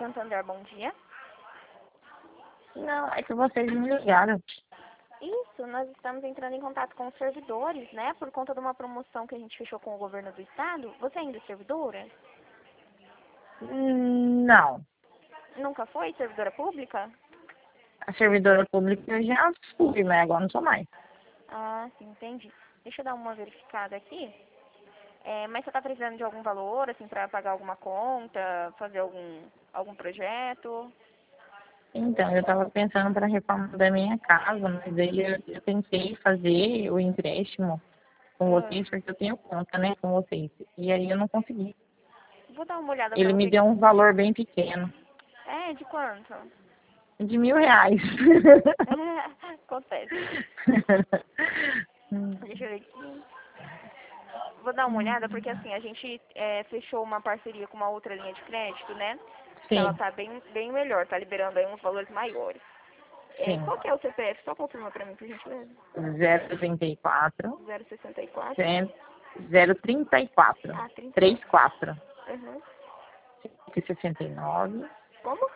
Santander, bom dia. Não, é que vocês me ligaram. Isso, nós estamos entrando em contato com os servidores, né? Por conta de uma promoção que a gente fechou com o governo do estado. Você ainda é servidora? Não. Nunca foi servidora pública? A servidora pública eu já fui, mas agora não sou mais. Ah, sim, entendi. Deixa eu dar uma verificada aqui. Mas você está precisando de algum valor, assim, para pagar alguma conta, fazer algum projeto? Então, eu estava pensando para reforma da minha casa, mas aí eu tentei fazer o empréstimo com Ah, vocês, porque eu tenho conta, né, com vocês. E aí eu não consegui. vou dar uma olhada para Ele me você. deu um valor bem pequeno, De quanto? de R$ 1.000. Acontece. Deixa eu ver aqui. Vou dar uma olhada, porque assim, a gente fechou uma parceria com uma outra linha de crédito, né? Que ela Sim, tá bem melhor, tá liberando aí uns valores maiores. sim. Qual que é o CPF? Só confirma pra mim, por gentileza. 034, 064. 034, Ah, 34. 34, Uhum. 169, Como?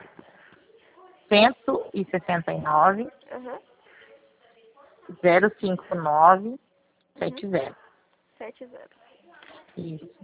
169, Uhum. 059, Uhum. 70. 70. Isso.